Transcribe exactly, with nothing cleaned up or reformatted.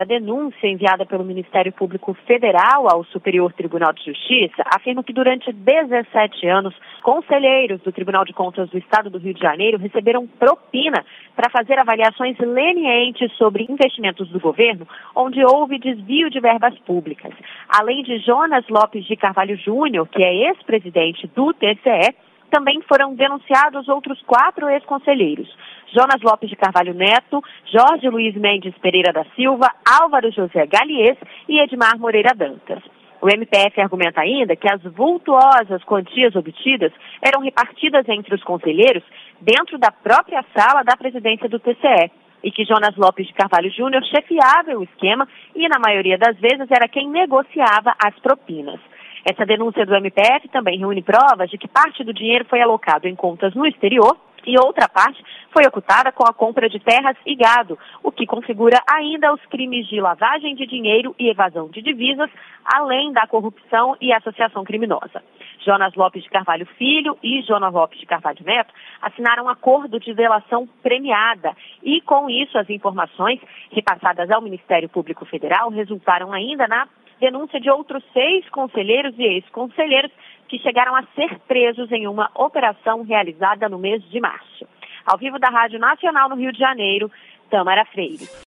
A denúncia enviada pelo Ministério Público Federal ao Superior Tribunal de Justiça afirma que durante dezessete anos, conselheiros do Tribunal de Contas do Estado do Rio de Janeiro receberam propina para fazer avaliações lenientes sobre investimentos do governo, onde houve desvio de verbas públicas. Além de Jonas Lopes de Carvalho Júnior, que é ex-presidente do T C E, também foram denunciados outros quatro ex-conselheiros: Jonas Lopes de Carvalho Neto, Jorge Luiz Mendes Pereira da Silva, Álvaro José Galies e Edmar Moreira Dantas. O M P F argumenta ainda que as vultuosas quantias obtidas eram repartidas entre os conselheiros dentro da própria sala da presidência do T C E e que Jonas Lopes de Carvalho Júnior chefiava o esquema e, na maioria das vezes, era quem negociava as propinas. Essa denúncia do M P F também reúne provas de que parte do dinheiro foi alocado em contas no exterior e outra parte foi ocultada com a compra de terras e gado, o que configura ainda os crimes de lavagem de dinheiro e evasão de divisas, além da corrupção e associação criminosa. Jonas Lopes de Carvalho Filho e Jonas Lopes de Carvalho Neto assinaram um acordo de delação premiada e, com isso, as informações repassadas ao Ministério Público Federal resultaram ainda na denúncia de outros seis conselheiros e ex-conselheiros que chegaram a ser presos em uma operação realizada no mês de março. Ao vivo da Rádio Nacional no Rio de Janeiro, Tâmara Freire.